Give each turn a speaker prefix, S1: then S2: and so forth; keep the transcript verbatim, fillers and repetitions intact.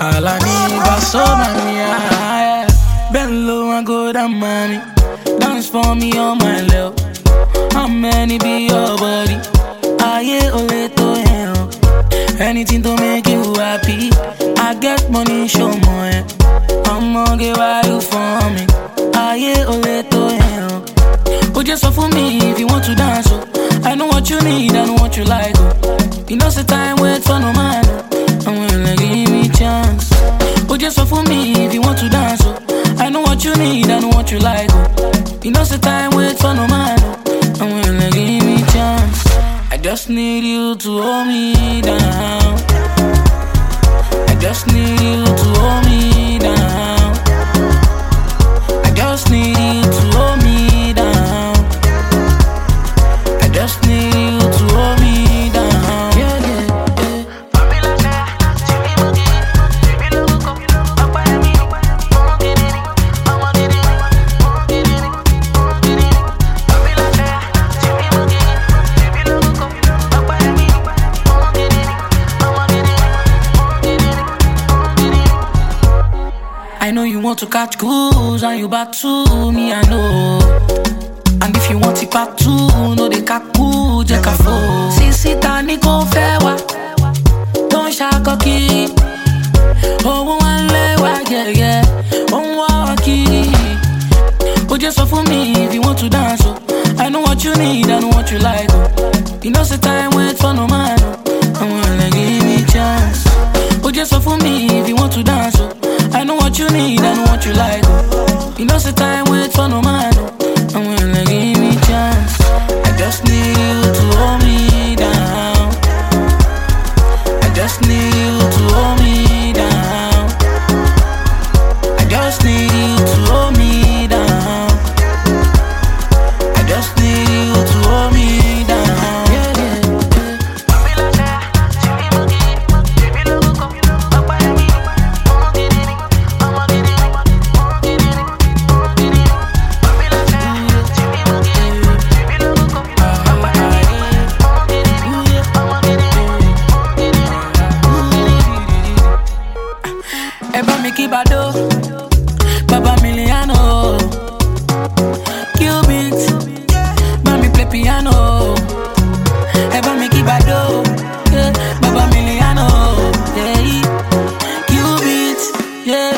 S1: Alani, so mania. Bend low and go down, mommy. Dance for me on my love. How many be your body? Aye, ole to hell. Anything to make you happy. I get money, show more. I'ma get why you for me. Aye, ole to hell. Oh, just for me if you want to dance. Oh. I know what you need, I know what you like. Oh. You know, say time wait for no man. I'm gonna give me chance. Oh, just for me if you want to dance. Oh. I know what you need, I know what you like. Oh. You know, say time wait for no man. I'm gonna give me chance. I just need you to hold me down. I just need you to hold me down. I just need you to hold me down. I just need you to hold me down. Yeah, yeah, yeah. I know you want to catch cruise and you back to me, I know. And if you want it part two, no they kaku, jeka fo. Sisi tani ko fewa, don't shaka ki. Oh one lewa, yeah yeah, oh waki. Oh just for me if you want to dance. Oh. I know what you need, I know what you like. Oh. You know say time wait for no man. Oh. I'm gonna give me chance. Oh just for me if you want to dance. Oh. I know what you need, I know what you like. Oh. You know say time wait for no man. Oh. I'm gonna give me chance. I just need you to hold me down. I just need you to hold me down. I just need you to hold me down. I just need you to hold me down. Yeah, yeah, yeah. Eba mi kibado, Baba Miliano, Cubit, Mami play piano. Eba mi kibado, yeah, Baba Miliano, yeah, Cubit, yeah.